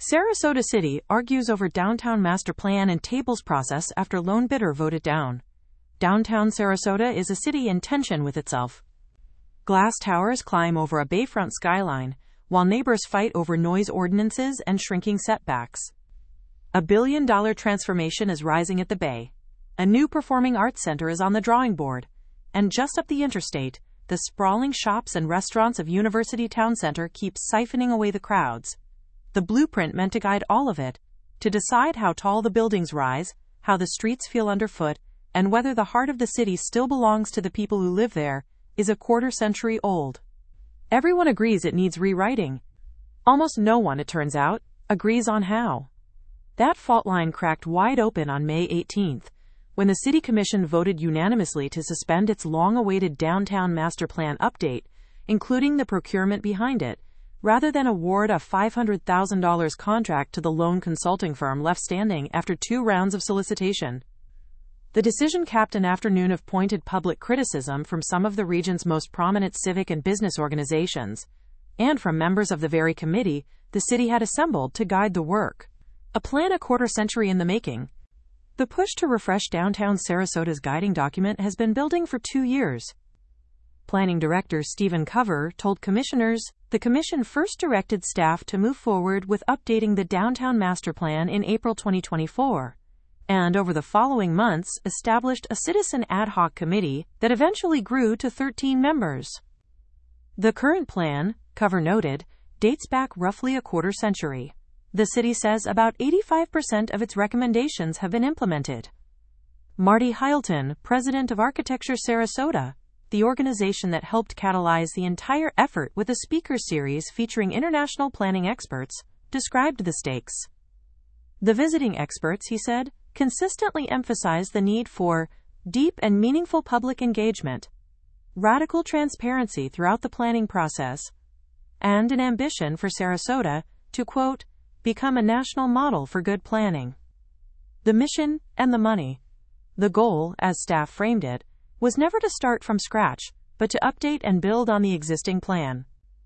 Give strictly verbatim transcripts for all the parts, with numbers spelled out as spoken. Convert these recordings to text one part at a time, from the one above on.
Sarasota City argues over downtown master plan and tables process after lone bidder voted down. Downtown Sarasota is a city in tension with itself. Glass towers climb over a bayfront skyline, while neighbors fight over noise ordinances and shrinking setbacks. A billion-dollar transformation is rising at the Bay. A new performing arts center is on the drawing board. And just up the interstate, the sprawling shops and restaurants of University Town Center keep siphoning away the crowds. The blueprint meant to guide all of it, to decide how tall the buildings rise, how the streets feel underfoot, and whether the heart of the city still belongs to the people who live there, is a quarter century old. Everyone agrees it needs rewriting. Almost no one, it turns out, agrees on how. That fault line cracked wide open on May eighteenth, when the City Commission voted unanimously to suspend its long-awaited downtown master plan update, including the procurement behind it, rather than award a five hundred thousand dollars contract to the lone consulting firm left standing after two rounds of solicitation. The decision capped an afternoon of pointed public criticism from some of the region's most prominent civic and business organizations, and from members of the very committee the city had assembled to guide the work. A plan a quarter century in the making. The push to refresh downtown Sarasota's guiding document has been building for two years. Planning Director Stephen Cover told commissioners the commission first directed staff to move forward with updating the downtown master plan in April twenty twenty-four, and over the following months established a citizen ad hoc committee that eventually grew to thirteen members. The current plan, Cover noted, dates back roughly a quarter century. The city says about eighty-five percent of its recommendations have been implemented. Marty Heilton, president of Architecture Sarasota, the organization that helped catalyze the entire effort with a speaker series featuring international planning experts, described the stakes. The visiting experts, he said, consistently emphasize the need for deep and meaningful public engagement, radical transparency throughout the planning process, and an ambition for Sarasota to, quote, become a national model for good planning. The mission and the money. The goal, as staff framed it, was never to start from scratch, but to update and build on the existing plan.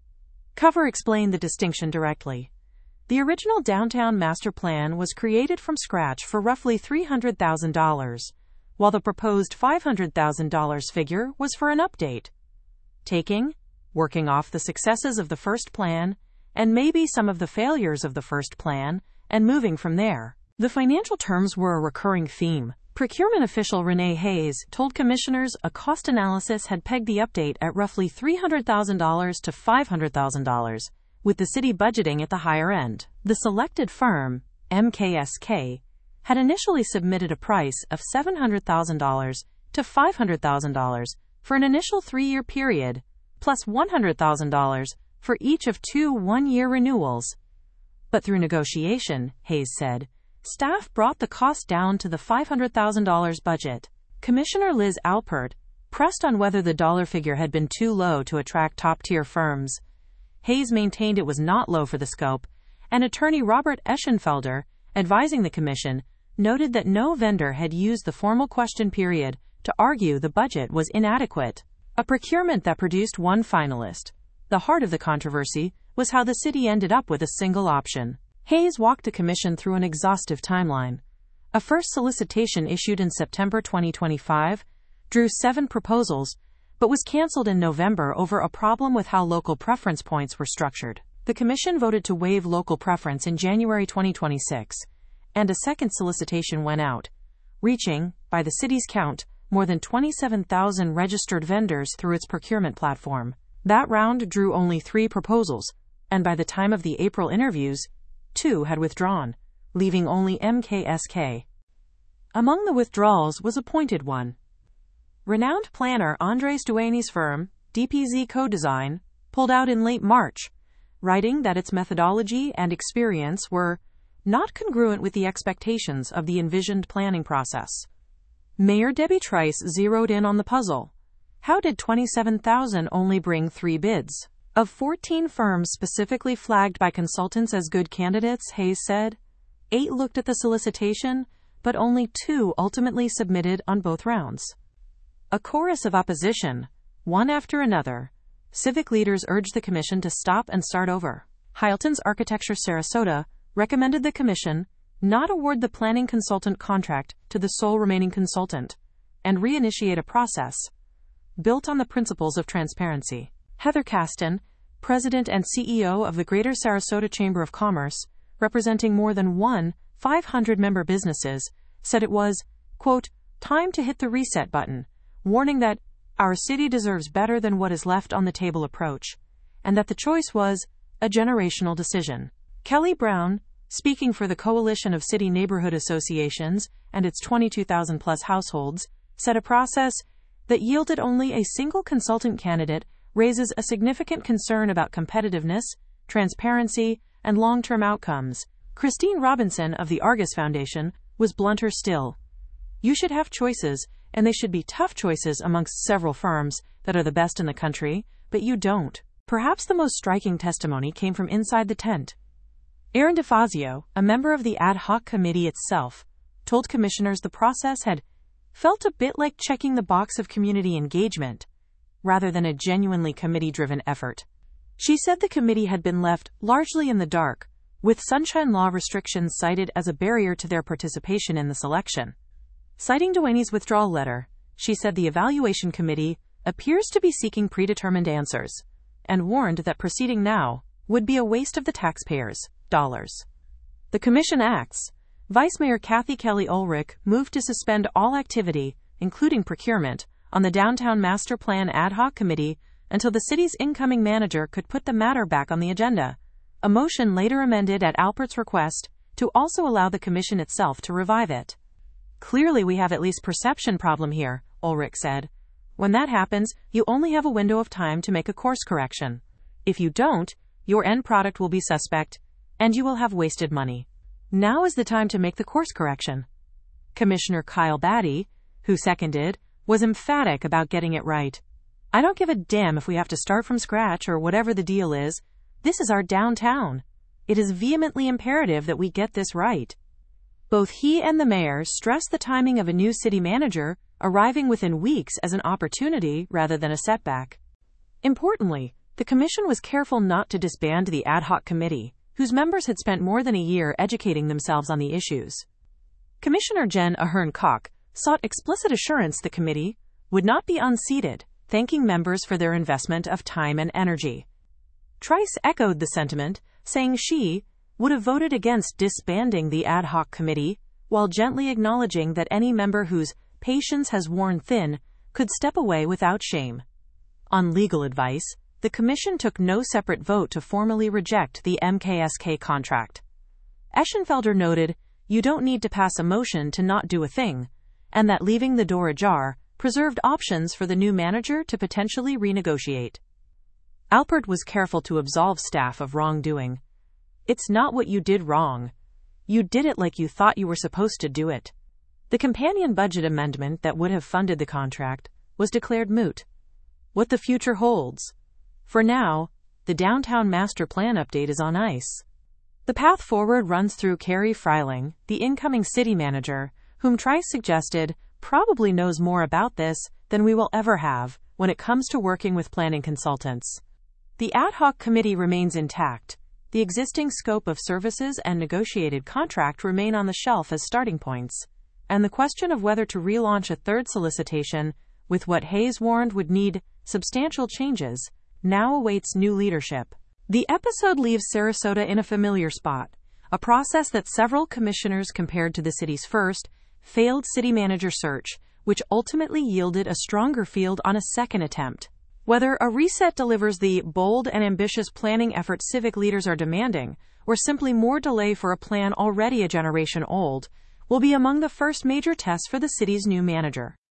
Cover explained the distinction directly. The original downtown master plan was created from scratch for roughly three hundred thousand dollars, while the proposed five hundred thousand dollars figure was for an update. Taking, working off the successes of the first plan, and maybe some of the failures of the first plan, and moving from there. The financial terms were a recurring theme. Procurement official Renee Hayes told commissioners a cost analysis had pegged the update at roughly three hundred thousand dollars to five hundred thousand dollars, with the city budgeting at the higher end. The selected firm, M K S K, had initially submitted a price of seven hundred thousand dollars to five hundred thousand dollars for an initial three-year period, plus one hundred thousand dollars for each of two one-year renewals. But through negotiation, Hayes said, staff brought the cost down to the five hundred thousand dollars budget. Commissioner Liz Alpert pressed on whether the dollar figure had been too low to attract top-tier firms. Hayes maintained it was not low for the scope, and attorney Robert Eschenfelder, advising the commission, noted that no vendor had used the formal question period to argue the budget was inadequate. A procurement that produced one finalist. The heart of the controversy was how the city ended up with a single option. Hayes walked the commission through an exhaustive timeline. A first solicitation issued in September twenty twenty-five drew seven proposals, but was canceled in November over a problem with how local preference points were structured. The commission voted to waive local preference in January twenty twenty-six, and a second solicitation went out, reaching, by the city's count, more than twenty-seven thousand registered vendors through its procurement platform. That round drew only three proposals, and by the time of the April interviews, two had withdrawn, leaving only M K S K. Among the withdrawals was a pointed one. Renowned planner Andres Duane's firm, D P Z Co-Design, pulled out in late March, writing that its methodology and experience were not congruent with the expectations of the envisioned planning process. Mayor Debbie Trice zeroed in on the puzzle. How did twenty-seven thousand only bring three bids? Of fourteen firms specifically flagged by consultants as good candidates, Hayes said, eight looked at the solicitation, but only two ultimately submitted on both rounds. A chorus of opposition, one after another. Civic leaders urged the commission to stop and start over. Heilton's Architecture Sarasota recommended the commission not award the planning consultant contract to the sole remaining consultant and reinitiate a process built on the principles of transparency. Heather Caston, president and C E O of the Greater Sarasota Chamber of Commerce, representing more than one five hundred member businesses, said it was, quote, time to hit the reset button, warning that our city deserves better than what is left on the table approach, and that the choice was a generational decision. Kelly Brown, speaking for the Coalition of City Neighborhood Associations and its twenty-two thousand plus households, said a process that yielded only a single consultant candidate raises a significant concern about competitiveness, transparency, and long-term outcomes. Christine Robinson of the Argus Foundation was blunter still. You should have choices, and they should be tough choices amongst several firms that are the best in the country, but you don't. Perhaps the most striking testimony came from inside the tent. Aaron DeFazio, a member of the ad hoc committee itself, told commissioners the process had felt a bit like checking the box of community engagement, rather than a genuinely committee-driven effort. She said the committee had been left largely in the dark, with sunshine law restrictions cited as a barrier to their participation in the selection. Citing Dewaney's withdrawal letter, she said the evaluation committee appears to be seeking predetermined answers, and warned that proceeding now would be a waste of the taxpayers' dollars. The commission acts. Vice Mayor Kathy Kelly Ulrich moved to suspend all activity, including procurement, on the Downtown Master Plan Ad Hoc Committee until the city's incoming manager could put the matter back on the agenda. A motion later amended at Alpert's request to also allow the commission itself to revive it. Clearly we have at least perception problem here, Ulrich said. When that happens, you only have a window of time to make a course correction. If you don't, your end product will be suspect, and you will have wasted money. Now is the time to make the course correction. Commissioner Kyle Batty, who seconded, was emphatic about getting it right. I don't give a damn if we have to start from scratch or whatever the deal is. This is our downtown. It is vehemently imperative that we get this right. Both he and the mayor stressed the timing of a new city manager arriving within weeks as an opportunity rather than a setback. Importantly, the commission was careful not to disband the ad hoc committee, whose members had spent more than a year educating themselves on the issues. Commissioner Jen Ahern-Koch sought explicit assurance the committee would not be unseated, thanking members for their investment of time and energy. Trice echoed the sentiment, saying she would have voted against disbanding the ad hoc committee, while gently acknowledging that any member whose patience has worn thin could step away without shame. On legal advice, the commission took no separate vote to formally reject the M K S K contract. Eschenfelder noted, you don't need to pass a motion to not do a thing, and that leaving the door ajar preserved options for the new manager to potentially renegotiate. Alpert was careful to absolve staff of wrongdoing. It's not what you did wrong. You did it like you thought you were supposed to do it. The companion budget amendment that would have funded the contract was declared moot. What the future holds. For now, the Downtown Master Plan update is on ice. The path forward runs through Carrie Freiling, the incoming city manager, whom Trice suggested probably knows more about this than we will ever have when it comes to working with planning consultants. The ad hoc committee remains intact. The existing scope of services and negotiated contract remain on the shelf as starting points, and the question of whether to relaunch a third solicitation with what Hayes warned would need substantial changes now awaits new leadership. The episode leaves Sarasota in a familiar spot, a process that several commissioners compared to the city's first, failed city manager search, which ultimately yielded a stronger field on a second attempt. Whether a reset delivers the bold and ambitious planning effort civic leaders are demanding, or simply more delay for a plan already a generation old, will be among the first major tests for the city's new manager.